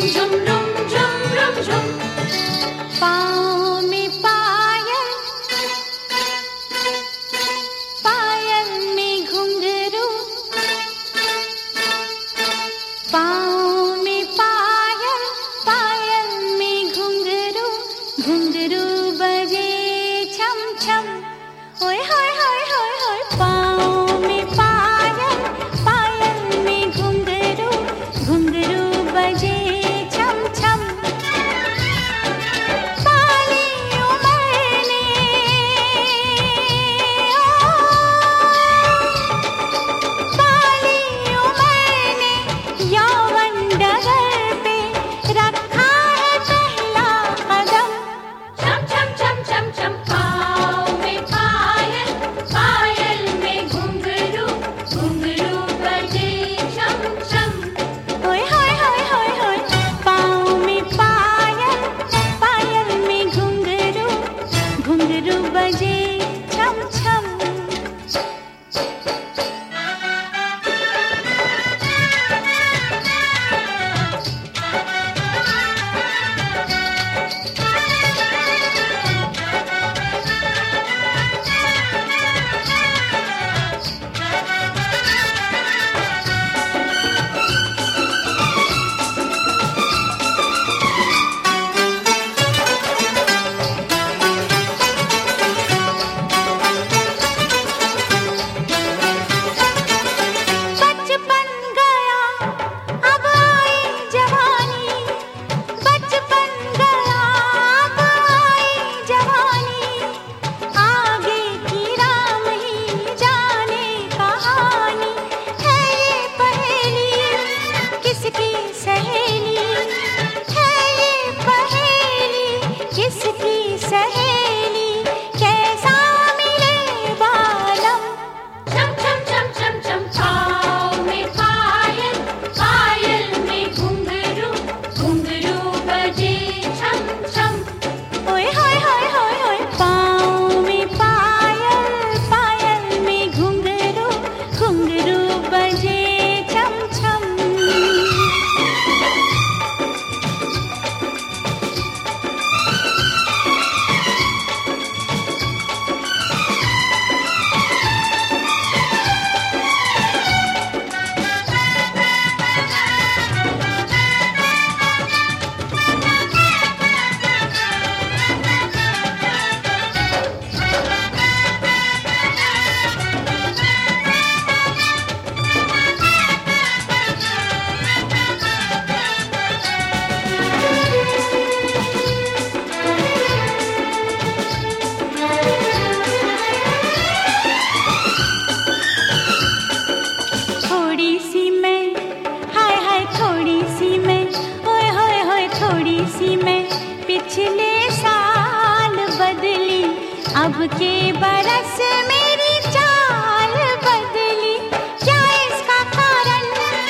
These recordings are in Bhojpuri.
झुम रुम झुम पाँव में पायल, पायल में घुंघरू, पाँव में पायल, पायल में घुंघरू, घुंघरू बजे छम छम, ओए होए होए होए होए। पाँव में पायल, पायल में घुंघरू, घुंघरू बजे छम छम। पिछले साल बदली, अब के बरस मेरी चाल बदली। क्या इसका कारण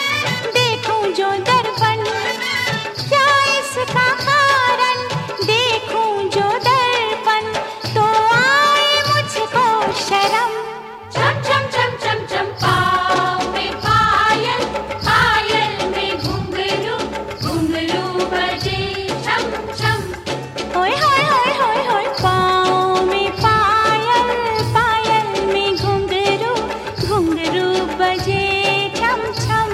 देखूं जो दर्पण, क्या इसका कारण देखूं जो दर्पण, तो आए मुझको शर्म। छम छम छम छम छम पाँव में पायल, पायल में घुंघरू, घुंघरू बजे छम छम। ओए होए होए होए होए। पाँव में पायल, पायल में घुंघरू, घुंघरू बजे छम छम।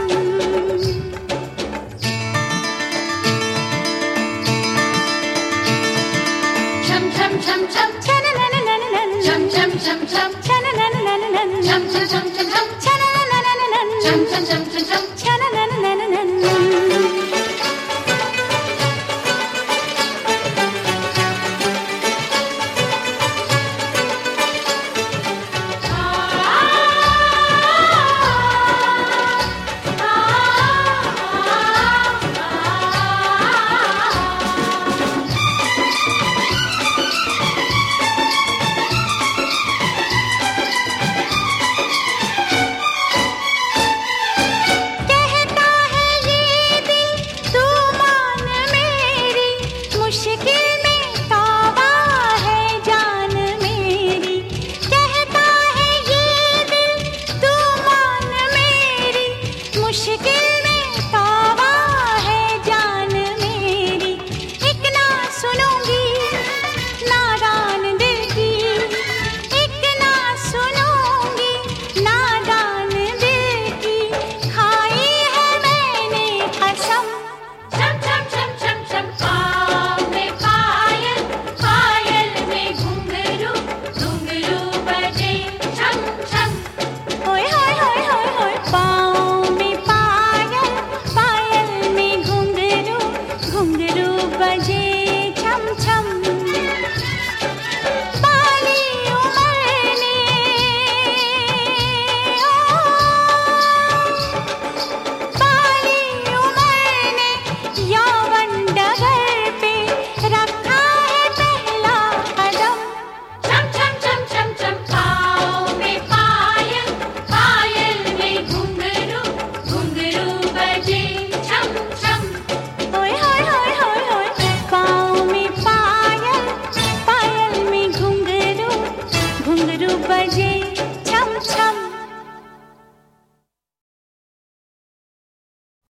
छम छम छम छम छननननननन, छम छम छम छम छनननननन, छम छम छम छम छनननननन, छम छम छम छम छम।